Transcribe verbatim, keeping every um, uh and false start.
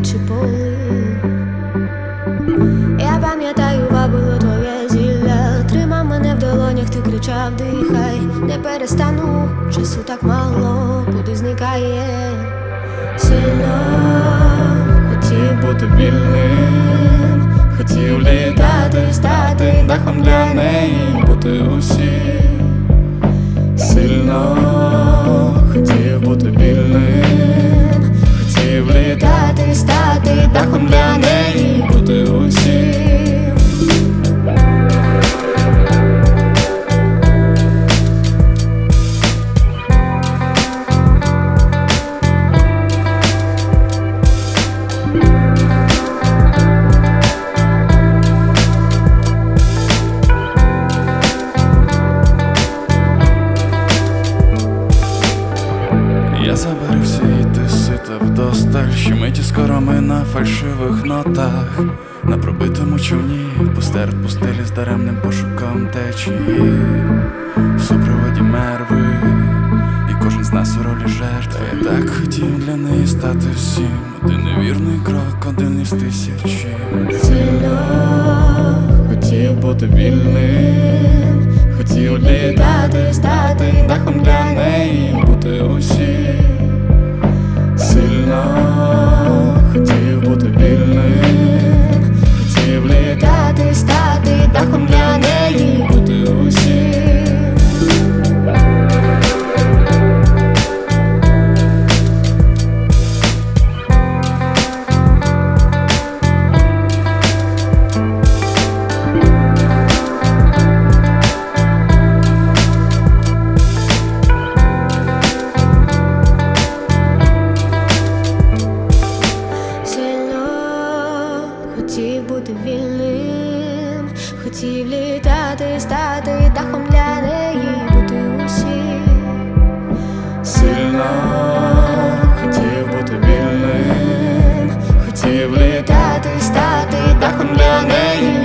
наче полив. Я пам'ятаю, вабило твоє зілля, тримав мене в долонях, ти кричав: дихай, не перестану, часу так мало, куди зникає. Сильно хотів бути вільним, хотів літати, стати дахом для неї, бути усім. Сильно хотів бути вільним, хотів літати, стати дахом для неї, бути усім. Я забарився і ти сита вдосталь, що миті скоро ми на фальшивих нотах, на пробитому човні, пустер в пустелі з даремним пошуком течії, в супроводі мерви, і кожен з нас у ролі жертви. Я так хотів для неї стати всім, один невірний крок, один із тисячі. Сильно хотів бути вільним, хотів літати, стати дахом для неї, бути усім. Сильно хотів бути вільним, хотів літати, стати дахом для неї, бути усім. Хотів бути вільним, хотів літати, стати дахом для неї, бути усім. Сильно хотів бути вільним, хотів літати, стати дахом для неї.